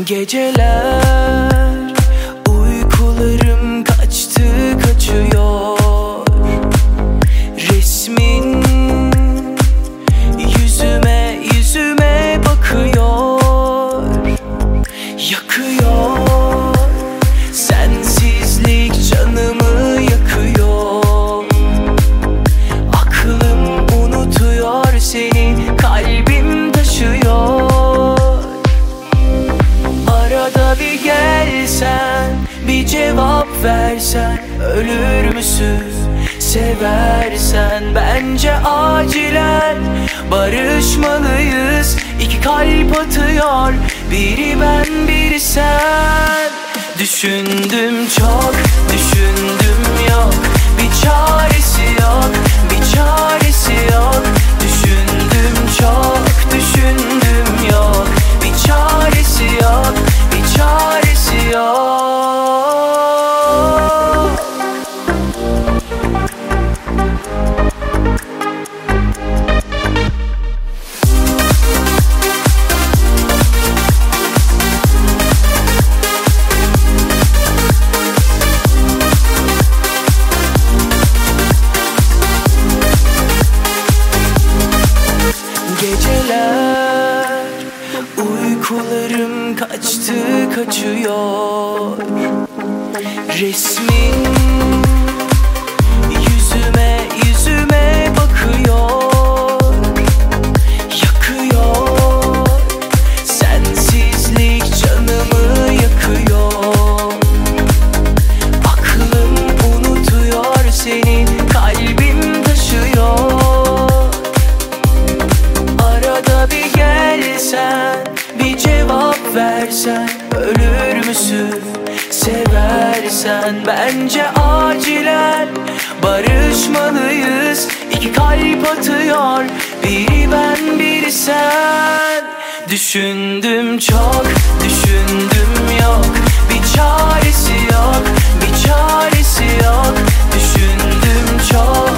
Geceler uykularım kaçtı kaçıyor. Resmin yüzüme bakıyor. Yakıyor, sensizlik canımı yakıyor. Aklım unutuyor seni, kalbim taşıyor. Arada bir gelsen, bir cevap versen, ölür müsün? Seversen bence acilen barışmalıyız. İki kalp atıyor, biri ben biri sen. Düşündüm çok, düşündüm yok, bir çaresi yok, bir çaresi yok. Düşündüm çok, düşündüm yok, bir çaresi yok, bir çaresi yok. Geceler uykularım kaçtı kaçıyor. Resmin yüzüme bakıyor. Yakıyor, sensizlik canımı yakıyor. Aklım unutuyor seni, kalbim taşıyor. Arada bir gelsen, bir cevap versen, ölür müsün? Seversen bence acilen barışmalıyız. İki kalp atıyor, biri ben biri sen. Düşündüm çok, düşündüm yok, bir çaresi yok, bir çaresi yok. Düşündüm çok,